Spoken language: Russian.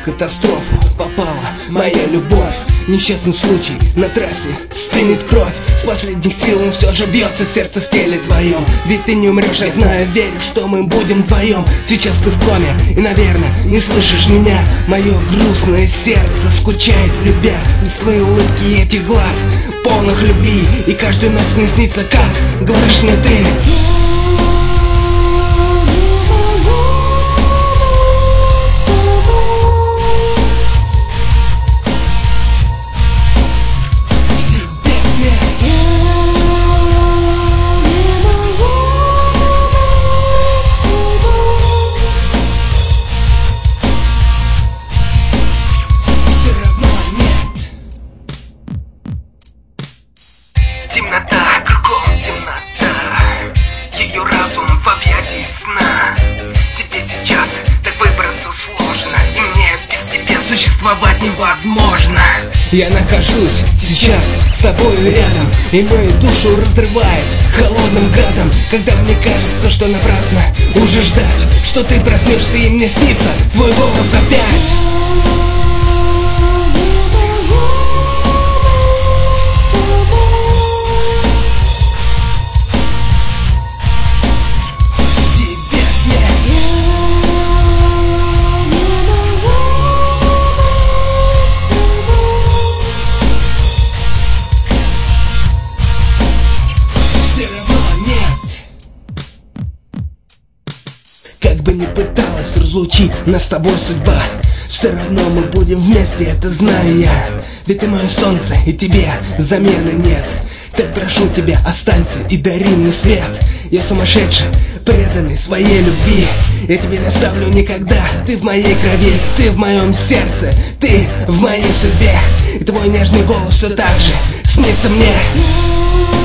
катастрофу попала моя любовь. Несчастный случай, на трассе стынет кровь. С последних сил, но все же бьется сердце в теле твоем. Ведь ты не умрешь, я знаю, верю, что мы будем вдвоем. Сейчас ты в коме и, наверное, не слышишь меня. Мое грустное сердце скучает, любя. Без твоей улыбки и этих глаз, полных любви. И каждую ночь мне снится, как говоришь мне ты. Темнота, кругом темнота, ее разум в объятии сна. Тебе сейчас так выбраться сложно, и мне без тебя существовать невозможно. Я нахожусь сейчас с тобой рядом, и мою душу разрывает холодным градом. Когда мне кажется, что напрасно уже ждать, что ты проснешься и мне снится твой голос опять. Как бы ни пыталась разлучить нас с тобой судьба, все равно мы будем вместе, это знаю я. Ведь ты мое солнце, и тебе замены нет. Так прошу тебя, останься и дари мне свет. Я сумасшедший, преданный своей любви. Я тебя не оставлю никогда. Ты в моей крови, ты в моем сердце, ты в моей судьбе. И твой нежный голос все так же снится мне.